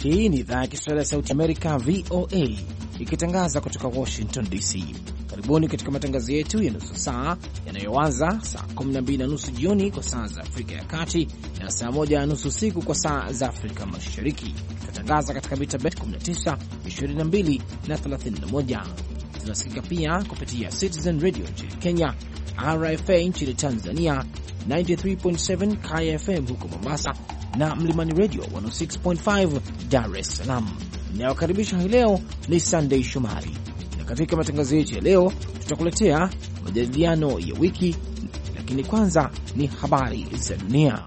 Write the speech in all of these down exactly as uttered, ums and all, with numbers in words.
Hii ni idhaa ya Kiswahili ya Sauti Amerika, V O A, ikitangaza kutoka Washington D C. Karibuni katika matangazo yetu ya nusu saa yanayoanza saa kumi na mbili na nusu jioni kwa saa za Afrika ya Kati na saa moja na nusu usiku kwa saa za Afrika Mashariki. Tunatangaza katika mita beti kumi na tisa, ishirini na mbili na thelathini na moja. Tunasikika pia kupitia Citizen Radio nchini Kenya, R F A nchini Tanzania, tisini na tatu nukta saba K F M huko Mombasa na Mlimani Radio mia sita nukta tano Dar es Salaam. Ninayokaribisha hii leo ni Sunday Shomari, na katika matangazo yetu ya leo tutakuletea majadiliano ya wiki, lakini kwanza ni habari za dunia.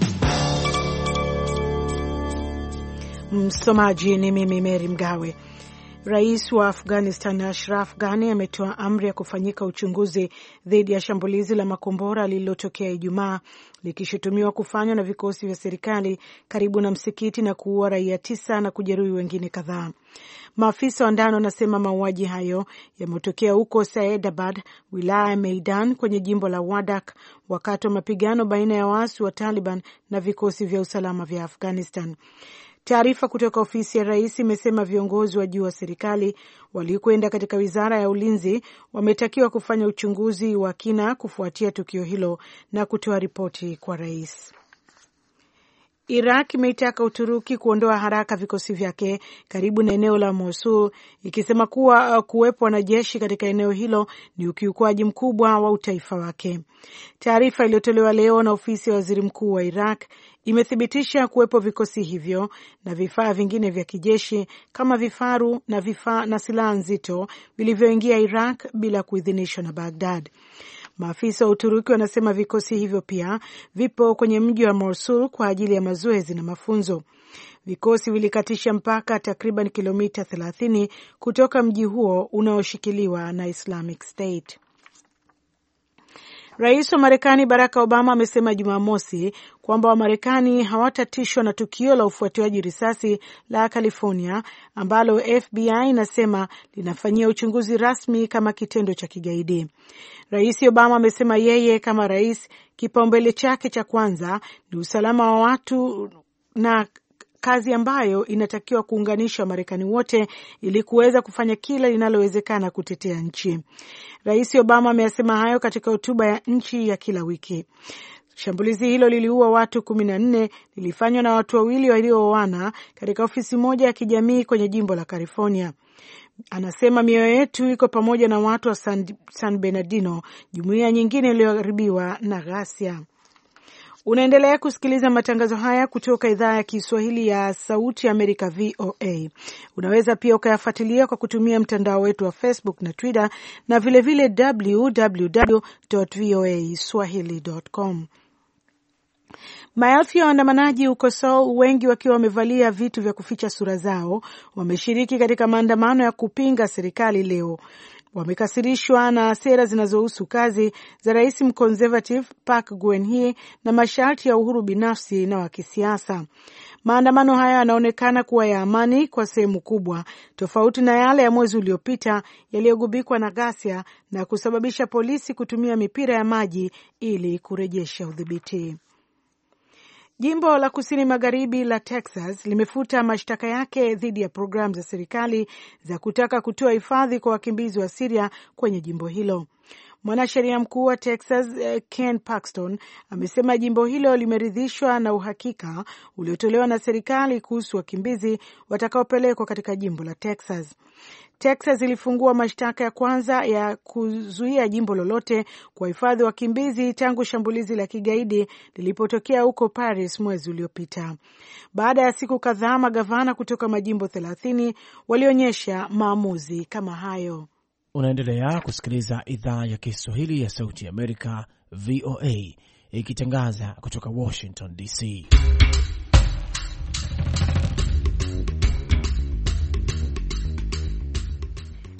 Msomaji ni mimi Mary Mgawe. Rais wa Afghanistan Ashraf Ghani ametoa amri ya kufanyika uchunguzi dhidi ya shambulizi la makombora lililotokea Ijumaa, likishutumiwa kufanywa na vikosi vya serikali karibu na msikiti na kuua raia tisa na kujeruhi wengine kadhaa. Maafisa wa ndani wanasema mauaji hayo yametokea huko Saedabad, wilaya ya Maidan kwenye jimbo la Wardak, wakati wa mapigano baina ya waasi wa Taliban na vikosi vya usalama vya Afghanistan. Taarifa kutoka ofisi ya rais imesema viongozi wa juu wa serikali waliokwenda katika wizara ya ulinzi wametakiwa kufanya uchunguzi wa kina kufuatia tukio hilo na kutoa ripoti kwa rais. Iraq imeitaka Uturuki kuondoa haraka vikosi vyake karibu na eneo la Mosul, ikisema kuwa kuwepo wanajeshi katika eneo hilo ni ukiukwaji mkubwa wa utaifa wake. Taarifa iliyotolewa leo na ofisi ya waziri mkuu wa Iraq imethibitisha kuwepo vikosi hivyo na vifaa vingine vya kijeshi kama vifaru na vifaa na silaha nzito vilivyoingia Iraq bila kuidhinishwa na Baghdad. Maafisa wa Uturuki wanasema vikosi hivyo pia vipo kwenye mji wa Mosul kwa ajili ya mazoezi na mafunzo. Vikosi vilikatisha mpaka takriban kilomita thelathini kutoka mji huo unaoshikiliwa na Islamic State. Rais wa Marekani Barack Obama amesema Jumamosi kwamba Wamarekani hawatatishwa na tukio la ufuatiaji risasi la California ambalo F B I inasema linafanyia uchunguzi rasmi kama kitendo cha kigaidi. Rais Obama amesema yeye kama rais, kipaumbele chake cha kwanza ni usalama wa watu na kazi ambayo inatakiwa kuunganisha Wamarekani wote ili kuweza kufanya kila linalowezekana kutetea nchi. Rais Obama ameyasema hayo katika hotuba ya nchi ya kila wiki. Shambulizi hilo liliua watu kumi na nne, lilifanywa na watu wawili waliooana katika ofisi moja ya kijamii kwenye jimbo la California. Anasema mioyo yetu iko pamoja na watu wa San, San Bernardino, jumuiya nyingine iliyoharibiwa na ghasia. Unaendelea kusikiliza matangazo haya kutoka idhaa ya Kiswahili ya Sauti Amerika, V O A. Unaweza pia ukayafuatilia kwa kutumia mtandao wetu wa Facebook na Twitter na vilevile vile w w w dot v o a swahili dot com. Maelfu ya waandamanaji huko Seoul, wengi wakiwa wamevalia vitu vya kuficha sura zao, wameshiriki katika maandamano ya kupinga serikali leo. Wamekasirishwa na sera zinazohusu kazi za rais mconservative Park Geun-hye na masharti ya uhuru binafsi na wa kisiasa. Maandamano haya yanaonekana kuwa ya amani kwa sehemu kubwa, tofauti na yale ya mwezi uliopita yaliyogubikwa na ghasia na kusababisha polisi kutumia mipira ya maji ili kurejesha udhibiti. Jimbo la kusini magharibi la Texas limefuta mashtaka yake dhidi ya programu za serikali za kutaka kutoa hifadhi kwa wakimbizi wa Syria kwenye jimbo hilo. Mwanasheria mkuu wa Texas Ken Paxton amesema jimbo hilo limeridhishwa na uhakika uliotolewa na serikali kuhusu wakimbizi watakaopelekwa katika jimbo la Texas. Texas ilifungua mashtaka ya kwanza ya kuzuia jimbo lolote kwa hifadhi wakimbizi tangu shambulizi la kigaidi lilipotokea huko Paris mwezi uliopita. Baada ya siku kadhaa, magavana kutoka majimbo thelathini walionyesha maamuzi kama hayo. Unaendelea kusikiliza idhaa ya Kiswahili ya Sauti ya Amerika, V O A, ikitangaza kutoka Washington D C.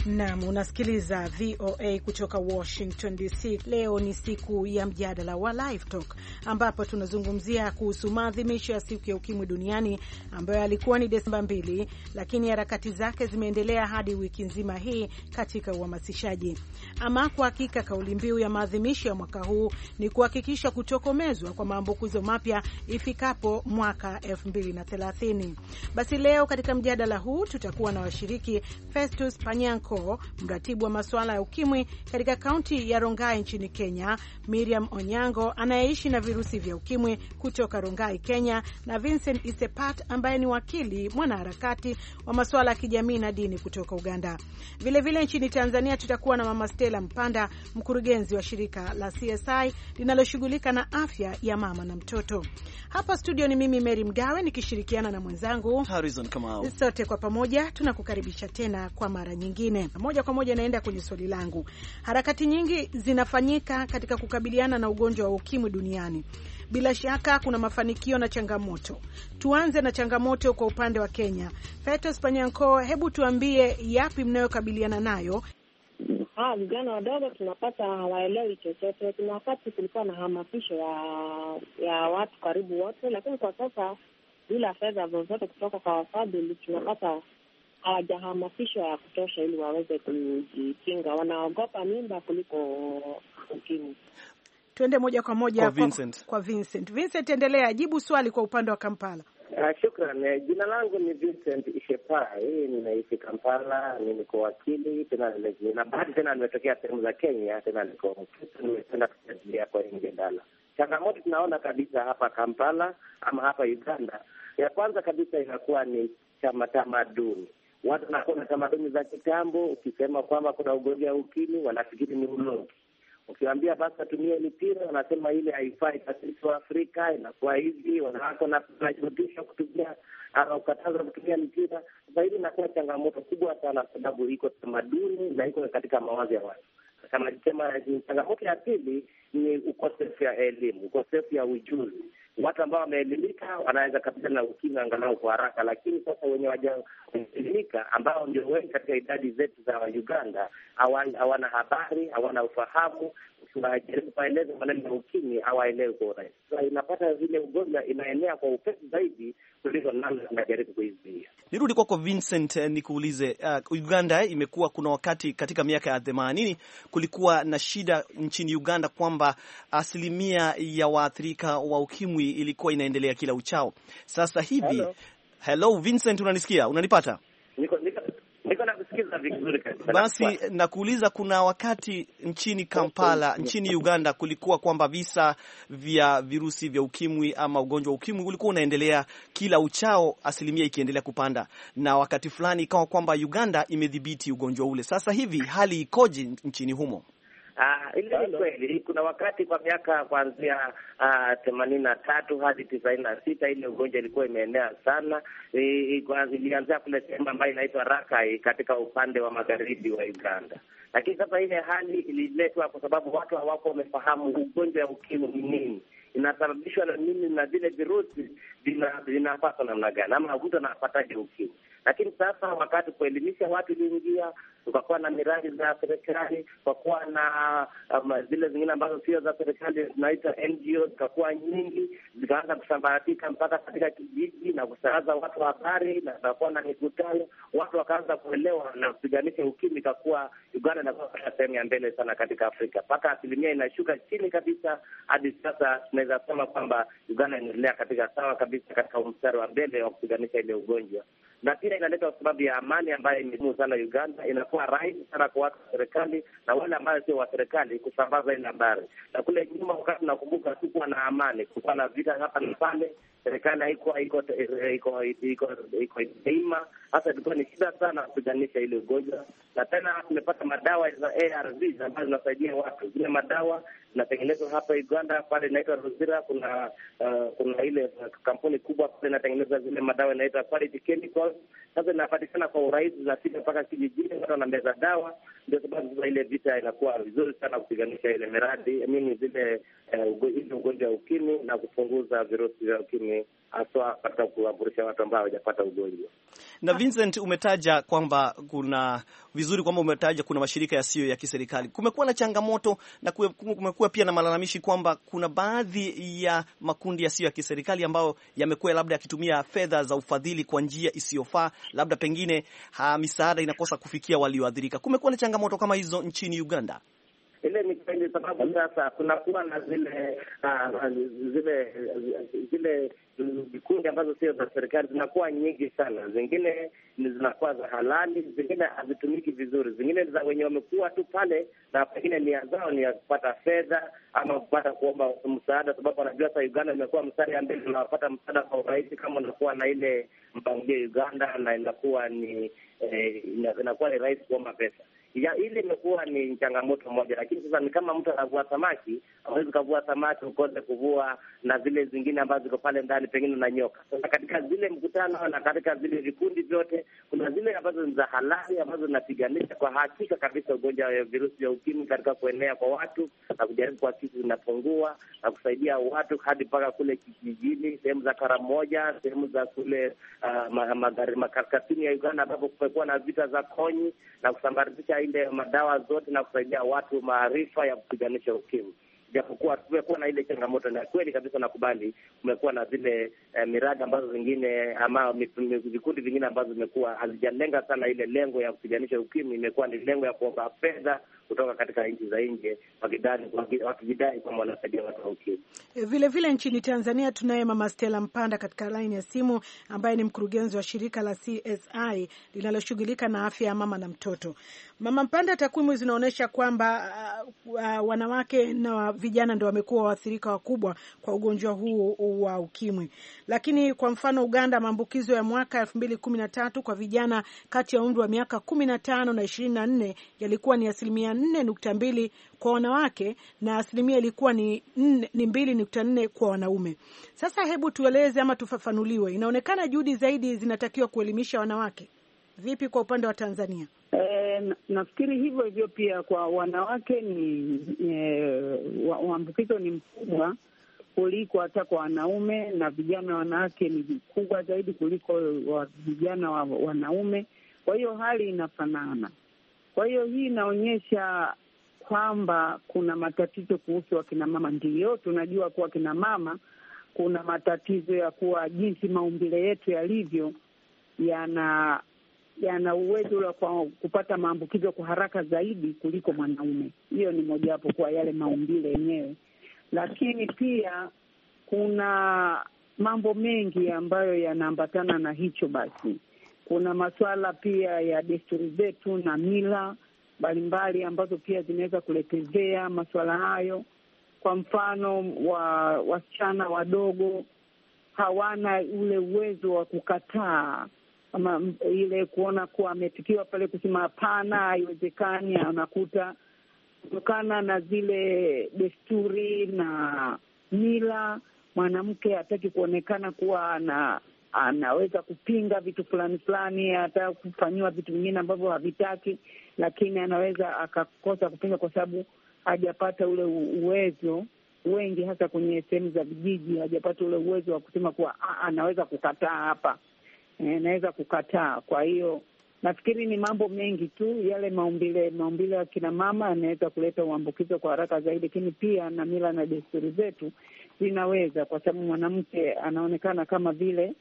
Naam, unasikiliza V O A kutoka Washington D C. Leo ni siku ya mjadala wa Live Talk ambapo tunazungumzia kuhusu maadhimisho ya siku ya ukimwi duniani ambayo alikuwa ni Desemba mbili, lakini harakati zake zimeendelea hadi wiki nzima hii katika uhamasishaji. Ama kwa hakika kauli mbiu ya maadhimisho ya mwaka huu ni kuhakikisha kutokomezwa kwa maambukizo mapya ifikapo mwaka elfu mbili na thelathini. Basi leo katika mjadala huu tutakuwa na washiriki Festus Panyanko, mratibu wa masuala ya ukimwi katika kaunti ya Rongai nchini Kenya, Miriam Onyango anayeishi na virusi vya ukimwi kutoka Rongai, Kenya, na Vincent Isepat ambaye ni wakili mwanaharakati wa masuala ya kijamii na dini kutoka Uganda. Vile vile nchini Tanzania tutakuwa na Mama Stella Mpanda, mkurugenzi wa shirika la C S I linaloshughulika na afya ya mama na mtoto. Hapa studio ni mimi Mary Mgawe nikishirikiana na mwenzangu Harrison Kamau. Sote kwa pamoja tunakukaribisha tena kwa mara nyingine. Moja kwa moja naenda kwenye swali langu. Harakati nyingi zinafanyika katika kukabiliana na ugonjwa wa ukimwi duniani. Bila shaka kuna mafanikio na changamoto. Tuanze na changamoto kwa upande wa Kenya. Festus Panyanko, hebu tuambie yapi mnayokabiliana nayo? Ah, vijana wadogo tunapata hawaelewi chochote. Kuna wakati kulikuwa na hamasisho ya ya watu karibu wote, lakini kwa sasa bila fedha zozote kutoka kwa wafadhili tunapata hawajahamasishwa ya kutosha ili waweze kujikinga. Wanaogopa mimba kuliko ukimwi. Tuende moja kwa moja kwa Vincent. Kwa, kwa Vincent. Vincent, endelea, jibu swali kwa upande wa Kampala. Uh, shukran. Jina langu ni Vincent Ishepai, ninaishi Kampala, niko wakili, tena na bahati tena nimetokea sehemu za Kenya, tena niko nimependa kusaidia kwa mjadala. Changamoto tunaona kabisa hapa Kampala ama hapa Uganda, ya kwanza kabisa inakuwa ni chama tamaduni. Watu wanakuwa na tamaduni za kitambo. Ukisema kwamba kuna ugonjwa wa ukimwi wanafikiri ni ulogi. Ukiwaambia basi atumie mipira wanasema ile haifai kwa sisi wa Afrika, inakuwa hivi. Wanawake wanajirudisha kutumia au kukataza kutumia mipira. Sasa hili inakuwa changamoto kubwa sana sababu iko tamaduni na iko katika mawazo ya watu. Kama nisema changamoto ya pili ni ukosefu ya elimu, ukosefu ya ujuzi. Watu ambao wameelimika wanaweza kabisa na ukimwi angalau kwa haraka, lakini sasa wenye hawajaelimika ambao ndio wengi katika idadi zetu za Uganda hawana habari, hawana ufahamu. Tunajaribu kueleza maneno ya ukimwi hawaelewi kwa urahisi. Sasa inapata vile ugonjwa inaenea kwa upesi zaidi kuliko namna tunajaribu kuizuia. Nirudi kwako Vincent, nikuulize, uh, Uganda imekuwa kuna wakati katika miaka ya themanini kulikuwa na shida nchini Uganda kwamba asilimia ya waathirika wa ukimwi ilikuwa inaendelea kila uchao. Sasa hivi Hello, Hello Vincent, unanisikia? Unanipata? Niko niko niko nakusikiza vizuri kabisa. Basi nakuuliza, kuna wakati nchini Kampala, nchini Uganda kulikuwa kwamba visa vya virusi vya ukimwi ama ugonjwa wa ukimwi ulikuwa unaendelea kila uchao, asilimia ikiendelea kupanda, na wakati fulani ikawa kwamba Uganda imedhibiti ugonjwa ule. Sasa hivi hali ikoje nchini humo? Ah, ile ni kweli. Kuna wakati kwa miaka kuanzia themanini na tatu hadi tisaini na sita ile ugonjwa ilikuwa imeenea sana. Ilianzia kule sehemu ambayo inaitwa Rakai katika upande wa magharibi wa Uganda. Lakini sasa ile hali ililetwa kwa sababu watu hawako wamefahamu ugonjwa wa ukimwi ni nini, inasababishwa na nini, na vile virusi vinapata namna gani, ama mtu anapataje ukimwi. Lakini sasa wakati kuelimisha watu iliingia, tukakuwa na miradi za serikali, tukakuwa na um, zile zingine ambazo sio za serikali zinaita N G O, zikakuwa nyingi, zikaanza kusambaratika mpaka katika kijiji na kusahaza watu habari, na tukakuwa na mikutano, watu wakaanza kuelewa na kupiganisha ukimwi. Ikakuwa Uganda inakuwa katika sehemu ya mbele sana katika Afrika, mpaka asilimia inashuka chini kabisa. Hadi sasa tunaweza sema kwamba Uganda inaendelea katika sawa kabisa katika mstari wa mbele wa kupiganisha ile ugonjwa. Na pia inaleta kwa sababu ya amani ambayo imedumu sana Uganda. Inakuwa rahisi sana kwa watu wa serikali na wale ambao sio wa serikali kusambaza ile habari. Na kule nyuma, wakati nakumbuka, kulikuwa na amani, kulikuwa na vita hapa na pale, serikali haikuwa iko iko iko iko ima. Hasa ilikuwa ni shida sana kupiganisha ile ugonjwa. Na tena tumepata madawa za A R Vs ambazo zinasaidia watu. Zile madawa zinatengenezwa hapa Uganda, pale inaitwa Rozira. Kuna uh, kuna ile kampuni kubwa pale inatengeneza zile madawa inaitwa Quality Chemicals. Sasa inapatikana kwa urahisi, zinafika mpaka kijijini, watu wanameza dawa. Ndio sababu sasa ile vita inakuwa vizuri sana kupiganisha ile miradi mimi zile uh, ile ugonjwa wa ukimwi na kupunguza virusi vya ukimwi haswa katika kuwaburisha watu ambao hawajapata ugonjwa. Na Vincent, umetaja kwamba kuna vizuri kwamba umetaja kuna mashirika yasiyo ya kiserikali. Kumekuwa na changamoto na kumekuwa pia na malalamishi kwamba kuna baadhi ya makundi yasiyo ya kiserikali ambayo yamekuwa labda yakitumia fedha za ufadhili kwa njia isiyofaa, labda pengine ha, misaada inakosa kufikia walioathirika. Kumekuwa na changamoto kama hizo nchini Uganda? Ile ni kweli, sababu sasa kunakuwa na zile uh, zile zile vikundi ambazo sio za serikali zinakuwa nyingi sana. Zingine zinakuwa za halali, zingine hazitumiki vizuri, zingine za wenye wamekuwa tu pale na pengine nia zao ni ya kupata fedha ama kupata kuomba msaada, sababu wanajua sasa Uganda imekuwa mstari ya mbele na wapata msaada kwa urahisi kama unakuwa na ile mpangilio Uganda, na inakuwa ni eh, inakuwa ni rahisi kuomba pesa. Ya, ile imekuwa ni changamoto moja, lakini sasa ni kama mtu anavua samaki, hawezi kuvua samaki ukose kuvua na zile zingine ambazo ziko pale ndani pengine na nyoka. Sasa katika zile mkutano na katika zile vikundi vyote kuna zile ambazo ni za halali ambazo zinapiganisha kwa hakika kabisa ugonjwa wa virusi vya ukimwi katika kuenea kwa watu na kujaribu kuhakikisha zinapungua na kusaidia watu hadi mpaka kule kijijini, sehemu za Karamoja, sehemu za kule uh, magari makaskazini ya Uganda ambapo kumekuwa na vita za konyi na kusambaratisha ile madawa zote na kusaidia watu maarifa ya kupiganisha ukimwi. Japokuwa tumekuwa na ile changamoto, na kweli kabisa nakubali, kumekuwa na zile eh, miradi ambazo zingine ama vikundi vingine ambazo zimekuwa hazijalenga sana ile lengo ya kupiganisha ukimwi, imekuwa ni lengo ya kuomba fedha kutoka katika nchi za nje wakijidai kwamba wanasaidia watu wa ukimwi. Vile vile nchini Tanzania tunaye Mama Stella Mpanda katika line ya simu, ambaye ni mkurugenzi wa shirika la C S I linaloshughulika na afya ya mama na mtoto. Mama Mpanda, takwimu zinaonyesha kwamba uh, uh, wanawake na vijana ndio wamekuwa waathirika wakubwa kwa ugonjwa huu wa ukimwi. Lakini kwa mfano Uganda, maambukizo ya mwaka elfu mbili kumi na tatu kwa vijana kati ya umri wa miaka kumi na tano na ishirini na nne yalikuwa ni asilimia nne nukta mbili kwa wanawake na asilimia ilikuwa ni ni mbili nukta nne kwa wanaume. Sasa hebu tueleze ama tufafanuliwe, inaonekana juhudi zaidi zinatakiwa kuelimisha wanawake. Vipi kwa upande wa Tanzania? E, nafikiri hivyo hivyo pia kwa wanawake ni uambukizo ni mkubwa kuliko hata kwa wanaume, na vijana wanawake ni kubwa zaidi kuliko wa vijana wa wanaume. Kwa hiyo hali inafanana. Kwa hiyo hii inaonyesha kwamba kuna matatizo kuhusu wakina mama. Ndiyo, tunajua kuwa kina mama kuna matatizo ya kuwa jinsi maumbile yetu yalivyo yana yana uwezo wa kupata maambukizo kwa haraka zaidi kuliko mwanaume. Hiyo ni mojawapo kwa yale maumbile yenyewe. Lakini pia kuna mambo mengi ambayo yanaambatana na hicho. Basi kuna masuala pia ya desturi zetu na mila mbalimbali ambazo pia zinaweza kuletezea masuala hayo. Kwa mfano, wa wasichana wadogo hawana ule uwezo wa kukataa ama ile kuona kuwa ametikiwa pale kusema hapana, haiwezekani. Anakuta kutokana na zile desturi na mila, mwanamke hataki kuonekana kuwa ana anaweza kupinga vitu fulani fulani, hata kufanyiwa vitu vingine ambavyo havitaki, lakini anaweza akakosa kupinga kwa sababu hajapata ule uwezo. Wengi hasa kwenye sehemu za vijiji hajapata ule uwezo wa kusema kuwa anaweza kukataa hapa, e, naweza kukataa. Kwa hiyo nafikiri ni mambo mengi tu, yale maumbile maumbile ya kina mama yanaweza kuleta uambukizo kwa haraka zaidi, lakini pia na mila na desturi zetu zinaweza, kwa sababu mwanamke anaonekana kama vile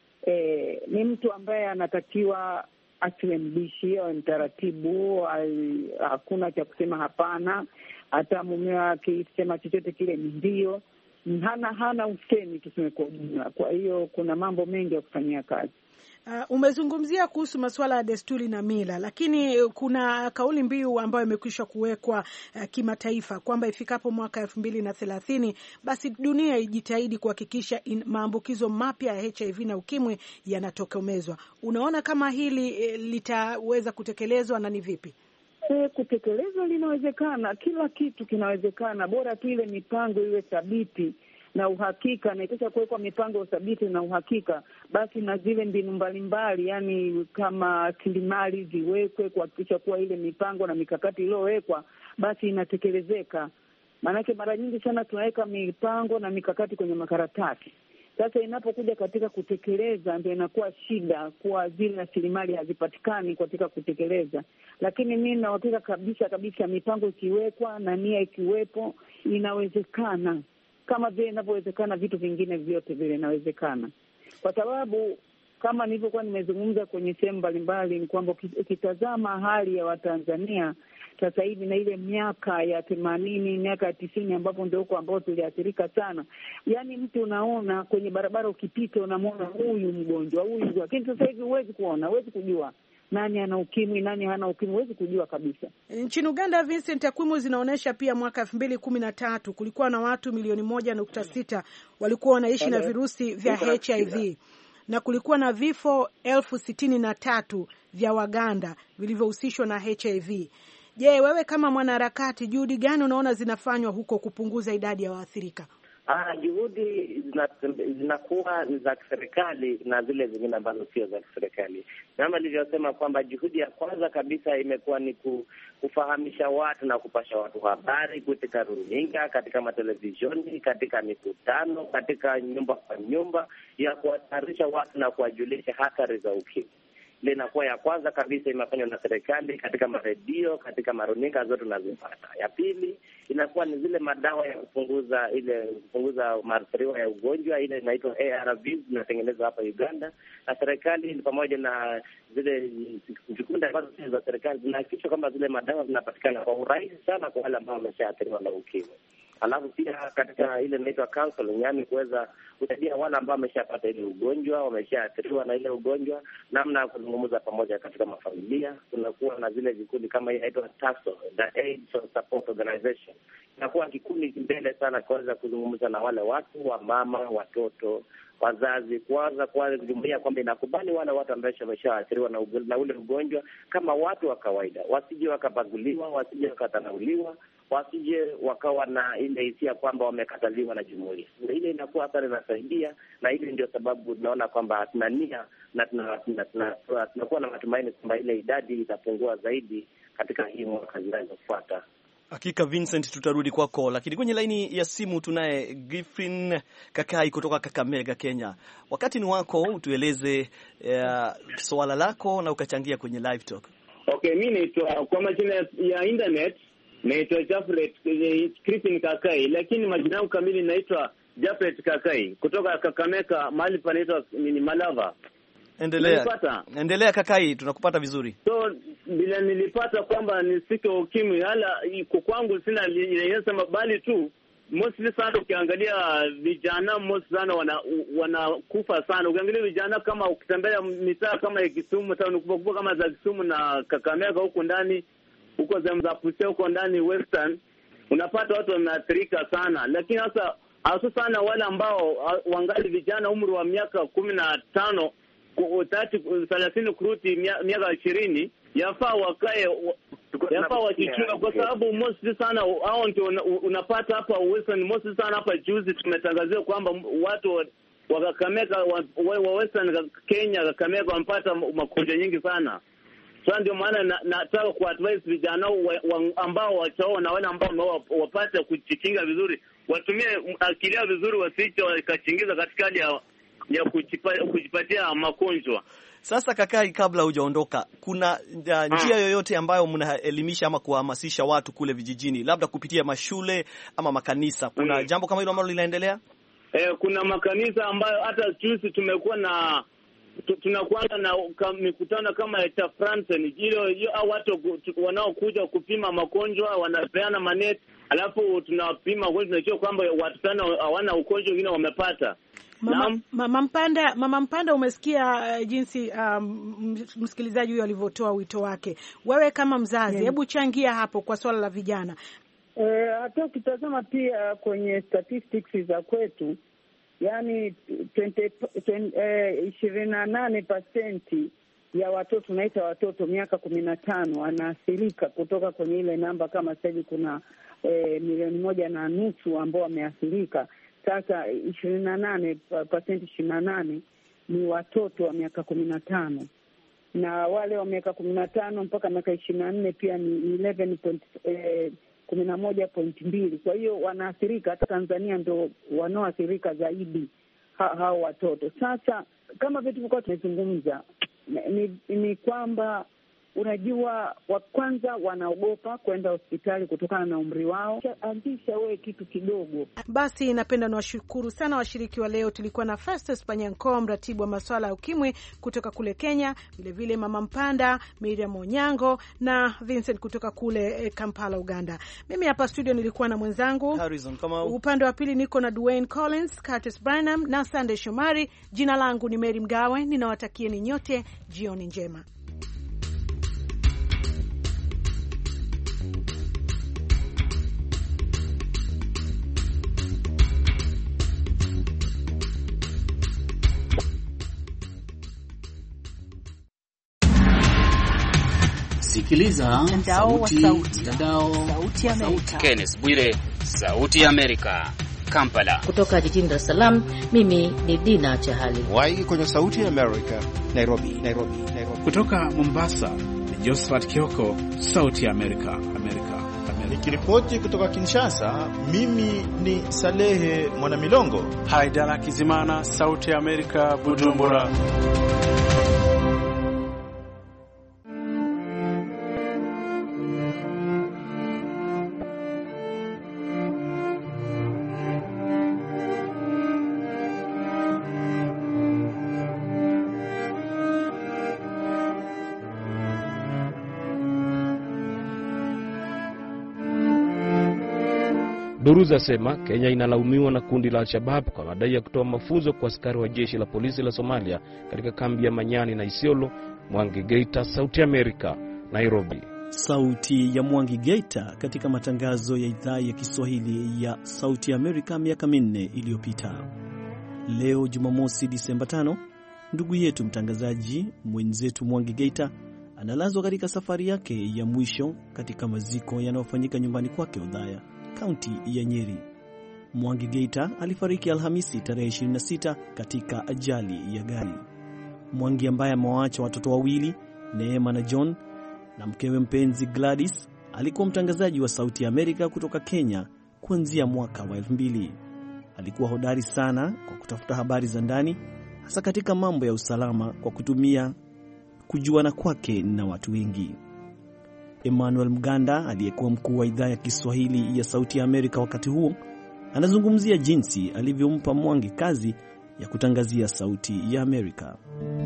E, ni mtu ambaye anatakiwa asiwe mbishi au mtaratibu, hakuna cha kusema hapana. Hata mume akisema chochote kile ni ndio, hana hana usemi, tuseme kwa ujumla. Kwa hiyo kuna mambo mengi ya kufanyia kazi. Uh, umezungumzia kuhusu masuala ya desturi na mila, lakini kuna kauli mbiu ambayo imekwisha kuwekwa uh, kimataifa kwamba ifikapo mwaka elfu mbili na thelathini basi dunia ijitahidi kuhakikisha maambukizo mapya ya H I V na ukimwi yanatokomezwa. Unaona kama hili e, litaweza kutekelezwa na ni vipi? E, kutekelezwa linawezekana, kila kitu kinawezekana, bora tu ile mipango iwe thabiti na uhakika, na ikisha kuwekwa mipango uthabiti na uhakika, basi na zile mbinu mbalimbali, yani kama kilimali ziwekwe kuhakikisha kuwa ile mipango na mikakati iliyowekwa basi inatekelezeka. Maanake mara nyingi sana tunaweka mipango na mikakati kwenye makaratasi, Sasa inapokuja katika kutekeleza ndio inakuwa shida, kuwa zile rasilimali hazipatikani katika kutekeleza. Lakini mimi na uhakika kabisa kabisa mipango ikiwekwa na nia ikiwepo, inawezekana, kama vile inavyowezekana vitu vingine vyote vile inawezekana. Kwa sababu kama nilivyokuwa nimezungumza kwenye sehemu mbalimbali, ni kwamba ukitazama hali ya Watanzania sasa hivi na ile miaka ya themanini, miaka ya tisini, ambapo ndio huko ambao tuliathirika sana. Yaani mtu unaona kwenye barabara ukipita unamwona huyu mgonjwa, huyu, lakini sasa hivi huwezi kuona, huwezi kujua nani ana ukimwi, nani hana ukimwi, huwezi kujua kabisa. Nchini Uganda, Vincent, takwimu zinaonyesha pia mwaka elfu mbili kumi na tatu kulikuwa na watu milioni moja nukta sita walikuwa wanaishi na virusi vya H I V. Na kulikuwa na vifo elfu sitini na tatu vya Waganda vilivyohusishwa na H I V. Je, wewe kama mwanaharakati, juhudi gani unaona zinafanywa huko kupunguza idadi ya waathirika? Ah, juhudi zinakuwa ni za kiserikali na zile zingine ambazo sio za kiserikali. Kama nilivyosema kwamba juhudi ya kwanza kabisa imekuwa ni kufahamisha watu na kupasha watu habari katika runinga, katika matelevisheni, katika mikutano, katika nyumba kwa nyumba, ya kuwatayarisha watu na kuwajulisha hatari za ukimwi. Ile inakuwa ya kwanza kabisa imefanywa na serikali katika maredio, katika maruninga zote tunazipata. Ya pili inakuwa ni zile madawa ya kupunguza ile kupunguza maathiriwa ya ugonjwa, ile inaitwa A R Vs, zinatengenezwa hapa Uganda na serikali pamoja na zile vikundi ambazo si za serikali, zinahakikisha kwamba zile madawa zinapatikana kwa urahisi sana kwa wale ambao wameshaathiriwa na ukimwi. Alafu pia katika ile inaitwa counseling, yani kuweza kusaidia wale ambao wameshapata ile ugonjwa, wameshaathiriwa na ile ugonjwa, namna ya kuzungumza pamoja katika mafamilia. Kunakuwa na zile vikundi kama hii inaitwa T A S O, the AIDS Support Organization. Inakuwa kikundi mbele sana kuweza kuzungumza na wale watu wa mama, watoto, wazazi, kuanza kuanza kujumuia kwamba inakubali wale watu ambao wameshaathiriwa na, na ule ugonjwa kama watu wa kawaida, wasije wakabaguliwa, wasije wakathanauliwa, wasije wakawa na ile hisia kwamba wamekataliwa na jumuiya. Ile inakuwa sana inasaidia, na ile ndio sababu tunaona kwamba tuna nia na tunakuwa na matumaini kwamba ile idadi itapungua zaidi katika hii mwaka zinazofuata. Hakika Vincent, tutarudi kwako, lakini kwenye laini ya simu tunaye Griffin Kakai kutoka Kakamega, Kenya. Wakati ni wako, utueleze uh, swala lako na ukachangia kwenye live talk. Okay, mimi naitwa kwa majina ya internet naitwa Jafret Griffin Kakai, lakini majina yangu kamili naitwa Jafret Kakai kutoka Kakamega, mahali panaitwa ni Malava. Endelea. Endelea Kakai, tunakupata vizuri. So bila nilipata kwamba nisike ukimwi, hala kwangu sina inasema, bali tu mostly sana ukiangalia vijana mostly sana wana wanakufa sana. Ukiangalia vijana kama ukitembea mitaa kama ya Kisumu, town kubwa kama za Kisumu na Kakamega huko ndani, huko za Puseo huko ndani Western, unapata watu wanaathirika sana. Lakini sasa hasa sana wale ambao wangali vijana umri wa miaka kumi na tano thelathini kuruti miaka ishirini, yafaa wakae, yafaa wajichunga, kwa sababu mostly sana hao ndio unapata hapa Western. Mostly sana hapa juzi tumetangazia kwamba watu wa Kakamega wa Western Kenya, Kakamega wamepata magonjwa nyingi sana. Sasa ndio maana nataka na ku advise vijana ambao wachao na wale ambao wapate kujikinga vizuri, watumie akili vizuri, wasije wakachingiza katika hali ya ya kujipatia magonjwa. Sasa Kakai, kabla hujaondoka, kuna uh, njia yoyote ambayo mnaelimisha ama kuhamasisha watu kule vijijini, labda kupitia mashule ama makanisa? Kuna mm. jambo kama hilo ambalo linaendelea? Eh, kuna makanisa ambayo hata juzi tumekuwa na tunakuwa na mikutano kama ya Fransen, ile hiyo watu wanaokuja kupima magonjwa wanapeana manet, alafu tunapima kwa tunajua kwamba watu sana hawana ugonjwa, wengine wamepata. Mama, mama Mpanda, mama Mpanda, umesikia uh, jinsi um, msikilizaji huyo alivyotoa wito wake. Wewe kama mzazi, hebu yeah. changia hapo kwa swala la vijana. Eh, hata ukitazama pia kwenye statistics za kwetu, yani ishirini na nane pasenti ya watoto, tunaita watoto miaka kumi na tano wanaathirika kutoka kwenye ile namba. Kama sasa hivi kuna eh, milioni moja na nusu ambao wameathirika. Sasa ishirini na nane pasenti ishirini na nane ni watoto wa miaka kumi na tano, na wale wa miaka kumi na tano mpaka miaka ishirini na nne pia ni eleven point kumi na moja point mbili. Kwa hiyo wanaathirika. Hata Tanzania ndio wanaoathirika zaidi ha, hao watoto. Sasa kama vitu vilikuwa tumezungumza ni, ni kwamba unajua, wa kwanza wanaogopa kwenda hospitali kutokana na umri wao. Anzisha wewe kitu kidogo. Basi napenda niwashukuru sana washiriki wa leo. Tulikuwa na Festus Panyanko, mratibu wa masuala ya ukimwi kutoka kule Kenya, vile vile Mama Mpanda, Miriam Onyango na Vincent kutoka kule Kampala, Uganda. Mimi hapa studio nilikuwa na mwenzangu Harrison Kamau. Upande wa pili niko na Dwayne Collins, Curtis Branham na Sunday Shomari. Jina langu ni Mary Mgawe. Ninawatakieni nyote jioni njema. Sikiliza sauti, mtandao sauti ya Amerika. Kenneth Bwire, Sauti ya Amerika, Kampala. Kutoka jijini Dar es Salaam, mimi ni Dina Chahali. Waiki kwenye Sauti ya Amerika, Nairobi, Nairobi, Nairobi. Kutoka Mombasa, ni Josephat Kioko, Sauti ya Amerika, Amerika, Amerika. Nikiripoti kutoka Kinshasa, mimi ni Salehe Mwanamilongo. Haidara Kizimana, Sauti ya Amerika, Bujumbura. Duru zasema Kenya inalaumiwa na kundi la Al-Shabaab kwa madai ya kutoa mafunzo kwa askari wa jeshi la polisi la Somalia katika kambi ya Manyani na Isiolo. Mwangi Geita, Sauti Amerika, Nairobi. Sauti ya Mwangi Geita katika matangazo ya idhaa ya Kiswahili ya Sauti Amerika miaka minne iliyopita. Leo Jumamosi Disemba tano, ndugu yetu mtangazaji mwenzetu Mwangi Geita analazwa katika safari yake ya mwisho katika maziko yanayofanyika nyumbani kwake Othaya, kaunti ya Nyeri. Mwangi Geita alifariki Alhamisi tarehe ishirini na sita katika ajali ya gari. Mwangi ambaye amewaacha watoto wawili, Neema na John, na mkewe mpenzi Gladys, alikuwa mtangazaji wa Sauti ya Amerika kutoka Kenya kuanzia mwaka wa elfu mbili. Alikuwa hodari sana kwa kutafuta habari za ndani, hasa katika mambo ya usalama, kwa kutumia kujuana kwake na watu wengi. Emmanuel Mganda, aliyekuwa mkuu wa idhaa ya Kiswahili ya Sauti ya Amerika wakati huo, anazungumzia jinsi alivyompa Mwangi kazi ya kutangazia Sauti ya Amerika.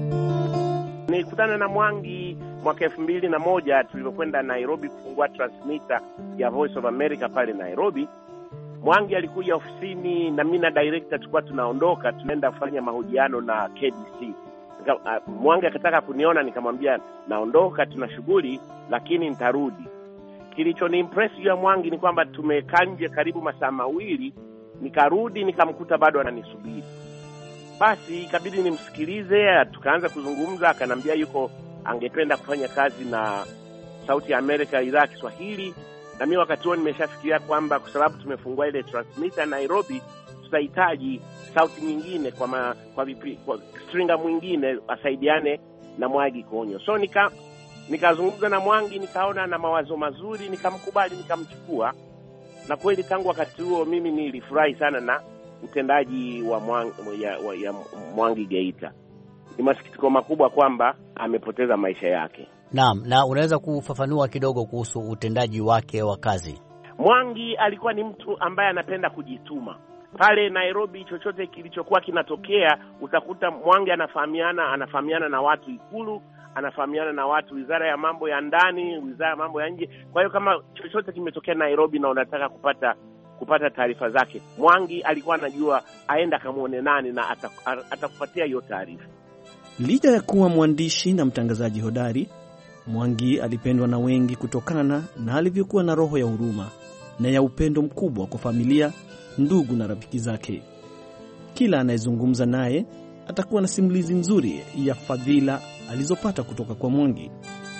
Nilikutana na Mwangi mwaka elfu mbili na moja tulipokwenda Nairobi kufungua transmitter ya Voice of America pale Nairobi. Mwangi alikuja ofisini na mimi na director tulikuwa tunaondoka tunaenda kufanya mahojiano na K D C. Mwangi akataka kuniona, nikamwambia naondoka, tuna shughuli lakini nitarudi. Kilichoni impress ya Mwangi ni kwamba tumekaa nje karibu masaa mawili, nikarudi nikamkuta bado ananisubiri. Basi ikabidi nimsikilize, tukaanza kuzungumza, akanambia yuko angependa kufanya kazi na Sauti ya Amerika idhaa ya Kiswahili. Na mimi wakati huo nimeshafikiria kwamba kwa sababu tumefungua ile transmitter Nairobi, tutahitaji sauti nyingine kwa ma, kwa, vipi, kwa stringer mwingine asaidiane na Mwangi Konyo. So nika nikazungumza na Mwangi, nikaona na mawazo mazuri, nikamkubali, nikamchukua. Na kweli tangu wakati huo mimi nilifurahi sana na utendaji wa Mwangi, ya, wa, ya Mwangi Geita. Ni masikitiko makubwa kwamba amepoteza maisha yake. Naam, na unaweza kufafanua kidogo kuhusu utendaji wake wa kazi? Mwangi alikuwa ni mtu ambaye anapenda kujituma. Pale Nairobi chochote kilichokuwa kinatokea utakuta Mwangi anafahamiana anafahamiana na watu Ikulu, anafahamiana na watu Wizara ya Mambo ya Ndani, Wizara ya Mambo ya Nje. Kwa hiyo kama chochote kimetokea Nairobi na unataka kupata kupata taarifa zake, Mwangi alikuwa anajua aenda kamuone nani na atakupatia hiyo taarifa. Licha ya kuwa mwandishi na mtangazaji hodari, Mwangi alipendwa na wengi kutokana na alivyokuwa na roho ya huruma na ya upendo mkubwa kwa familia, ndugu na rafiki zake. Kila anayezungumza naye atakuwa na simulizi nzuri ya fadhila alizopata kutoka kwa Mwangi.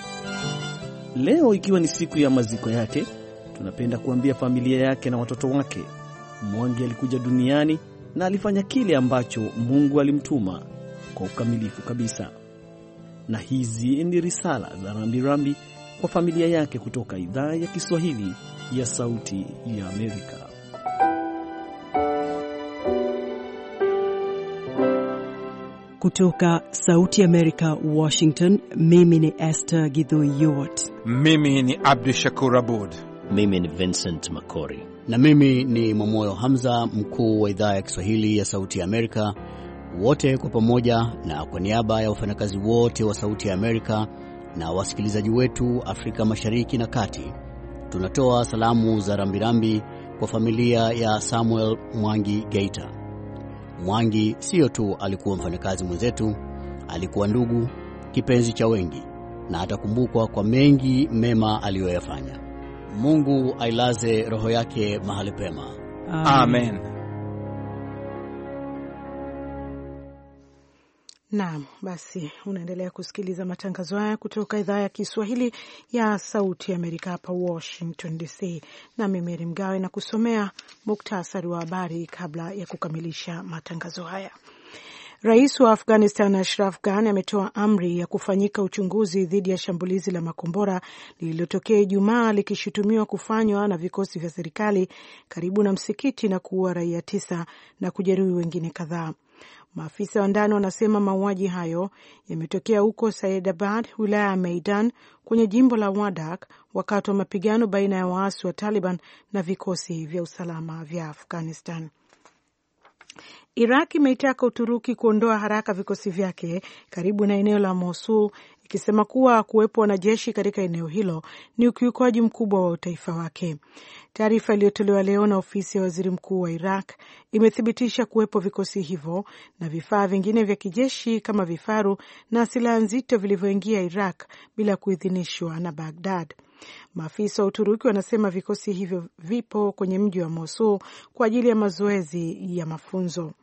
Leo ikiwa ni siku ya maziko yake, tunapenda kuambia familia yake na watoto wake, Mwangi alikuja duniani na alifanya kile ambacho Mungu alimtuma kwa ukamilifu kabisa. Na hizi ni risala za rambirambi kwa familia yake kutoka idhaa ya Kiswahili ya Sauti ya Amerika. Kutoka Sauti Amerika, Washington, mimi ni Esther Githui Yuot. Mimi ni Abdu Shakur Abud. Mimi ni Vincent Makori. Na mimi ni Momoyo Hamza, mkuu wa idhaa ya Kiswahili ya Sauti ya Amerika. Wote kwa pamoja na kwa niaba ya wafanyakazi wote wa Sauti ya Amerika na wasikilizaji wetu Afrika Mashariki na Kati, tunatoa salamu za rambirambi kwa familia ya Samuel Mwangi Geita. Mwangi sio tu alikuwa mfanyakazi mwenzetu, alikuwa ndugu, kipenzi cha wengi, na atakumbukwa kwa mengi mema aliyoyafanya. Mungu ailaze roho yake mahali pema. Amen. Naam, basi unaendelea kusikiliza matangazo haya kutoka idhaa ya Kiswahili ya Sauti ya Amerika hapa Washington D C. Na mimi Meri Mgawe na kusomea muktasari wa habari kabla ya kukamilisha matangazo haya. Rais wa Afghanistan Ashraf Ghani ametoa amri ya kufanyika uchunguzi dhidi ya shambulizi la makombora lililotokea Ijumaa likishutumiwa kufanywa na vikosi vya serikali karibu na msikiti na kuua raia tisa na kujeruhi wengine kadhaa. Maafisa wa ndani wanasema mauaji hayo yametokea huko Saidabad, wilaya ya Maidan, kwenye jimbo la Wardak, wakati wa mapigano baina ya waasi wa Taliban na vikosi vya usalama vya Afghanistan. Iraq imeitaka Uturuki kuondoa haraka vikosi vyake karibu na eneo la Mosul, ikisema kuwa kuwepo wanajeshi katika eneo hilo ni ukiukaji mkubwa wa utaifa wake. Taarifa iliyotolewa leo na ofisi ya waziri mkuu wa Iraq imethibitisha kuwepo vikosi hivyo na vifaa vingine vya kijeshi kama vifaru na silaha nzito vilivyoingia Iraq bila kuidhinishwa na Baghdad. Maafisa wa Uturuki wanasema vikosi hivyo vipo kwenye mji wa Mosul kwa ajili ya mazoezi ya mafunzo.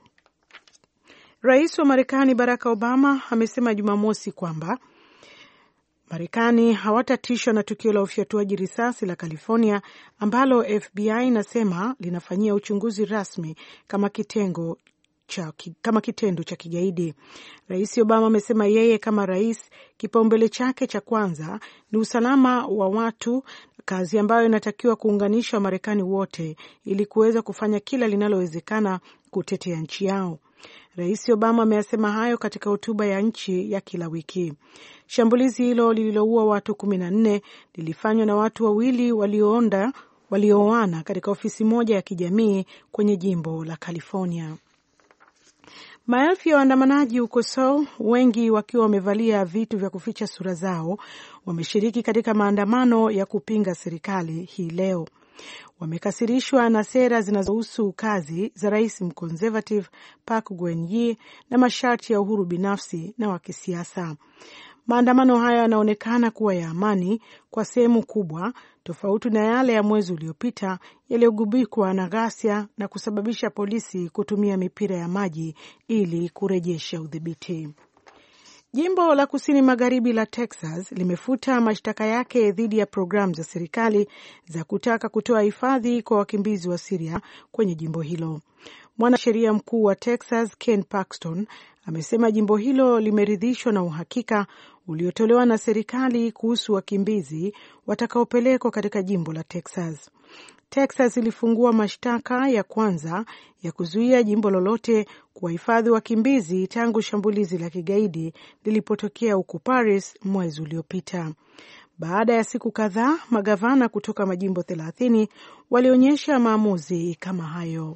Rais wa Marekani Barack Obama amesema Jumamosi kwamba Marekani hawatatishwa na tukio la ufyatuaji risasi la California ambalo F B I inasema linafanyia uchunguzi rasmi kama kitengo cha, kama kitendo cha kigaidi. Rais Obama amesema yeye kama rais, kipaumbele chake cha kwanza ni usalama wa watu, kazi ambayo inatakiwa kuunganisha Wamarekani wote ili kuweza kufanya kila linalowezekana kutetea nchi yao. Rais Obama ameyasema hayo katika hotuba ya nchi ya kila wiki. Shambulizi hilo lililoua watu kumi na nne lilifanywa na watu wawili walioonda walioana katika ofisi moja ya kijamii kwenye jimbo la California. Maelfu ya waandamanaji huko Seoul, wengi wakiwa wamevalia vitu vya kuficha sura zao, wameshiriki katika maandamano ya kupinga serikali hii leo. Wamekasirishwa na sera zinazohusu kazi za rais mconservative Park Geun-hye na masharti ya uhuru binafsi na wa kisiasa. Maandamano haya yanaonekana kuwa ya amani kwa sehemu kubwa, tofauti na yale ya mwezi uliopita yaliyogubikwa na ghasia na kusababisha polisi kutumia mipira ya maji ili kurejesha udhibiti. Jimbo la kusini magharibi la Texas limefuta mashtaka yake dhidi ya programu za serikali za kutaka kutoa hifadhi kwa wakimbizi wa Syria kwenye jimbo hilo. Mwanasheria mkuu wa Texas Ken Paxton amesema jimbo hilo limeridhishwa na uhakika uliotolewa na serikali kuhusu wakimbizi watakaopelekwa katika jimbo la Texas. Texas ilifungua mashtaka ya kwanza ya kuzuia jimbo lolote kuwahifadhi wakimbizi tangu shambulizi la kigaidi lilipotokea huko Paris mwezi uliopita. Baada ya siku kadhaa, magavana kutoka majimbo thelathini walionyesha maamuzi kama hayo.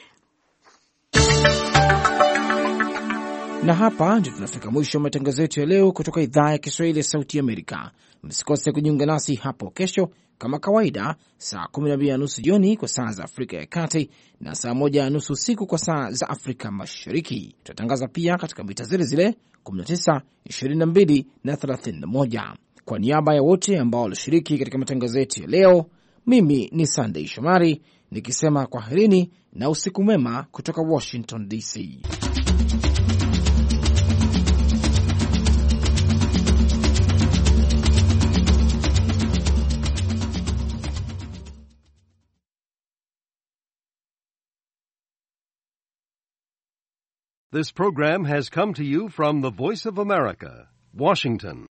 Na hapa ndio tunafika mwisho wa matangazo yetu ya leo kutoka idhaa ya Kiswahili ya Sauti Amerika. Msikose kujiunga nasi hapo kesho kama kawaida, saa kumi na mbili na nusu jioni kwa saa za Afrika ya Kati na saa moja na nusu usiku kwa saa za Afrika Mashariki. Tutatangaza pia katika mita zile zile kumi na tisa, ishirini na mbili na thelathini na moja. Kwa niaba ya wote ambao walishiriki katika matangazo yetu ya leo, mimi ni Sunday Shomari nikisema kwaherini na usiku mwema kutoka Washington D C. This program has come to you from the Voice of America, Washington.